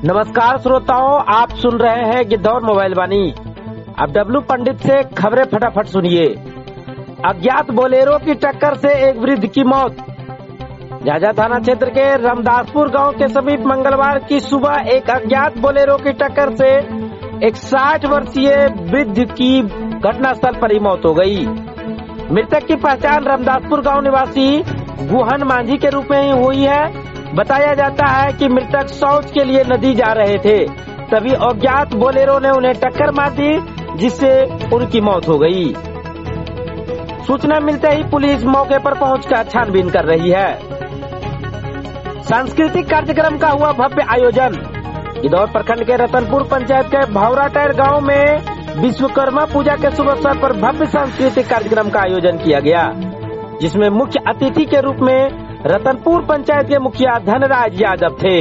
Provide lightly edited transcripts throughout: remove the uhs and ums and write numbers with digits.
नमस्कार श्रोताओं, आप सुन रहे हैं गिद्धौर मोबाइल वाणी। अब डब्लू पंडित से खबरें फटाफट सुनिए। अज्ञात बोलेरो की टक्कर से एक वृद्ध की मौत। झाझा थाना क्षेत्र के रामदासपुर गांव के समीप मंगलवार की सुबह एक अज्ञात बोलेरो की टक्कर से एक 60 वर्षीय वृद्ध की घटनास्थल पर ही मौत हो गई। मृतक की पहचान रामदासपुर गांव निवासी गुहन मांझी के रूप में ही हुई है। बताया जाता है कि मृतक शौच के लिए नदी जा रहे थे, तभी अज्ञात बोलेरो ने उन्हें टक्कर मार दी, जिससे उनकी मौत हो गई। सूचना मिलते ही पुलिस मौके पर पहुंचकर छानबीन कर रही है। सांस्कृतिक कार्यक्रम का हुआ भव्य आयोजन। गिद्धौर प्रखंड के रतनपुर पंचायत के भावराटैर गांव में विश्वकर्मा पूजा के शुभ अवसर पर भव्य सांस्कृतिक कार्यक्रम का आयोजन किया गया, जिसमें मुख्य अतिथि के रूप में रतनपुर पंचायत के मुखिया धनराज यादव थे।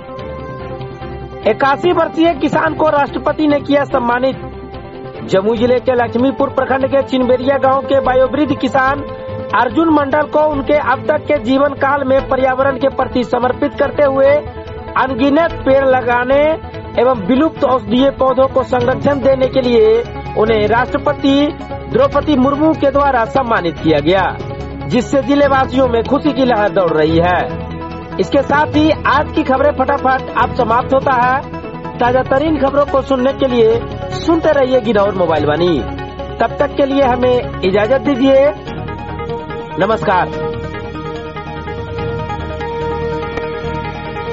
81 वर्षीय किसान को राष्ट्रपति ने किया सम्मानित। जमुई जिले के लक्ष्मीपुर प्रखंड के चिनबेरिया गांव के वयोवृद्ध किसान अर्जुन मंडल को उनके अब तक के जीवन काल में पर्यावरण के प्रति समर्पित करते हुए अनगिनत पेड़ लगाने एवं विलुप्त औषधीय पौधों को संरक्षण देने के लिए उन्हें राष्ट्रपति द्रौपदी मुर्मू के द्वारा सम्मानित किया गया, जिससे जिले वासियों में खुशी की लहर दौड़ रही है। इसके साथ ही आज की खबरें फटाफट अब समाप्त होता है। ताजा तरीन खबरों को सुनने के लिए सुनते रहिए गिद्धौर मोबाइल वाणी। तब तक के लिए हमें इजाजत दीजिए। नमस्कार।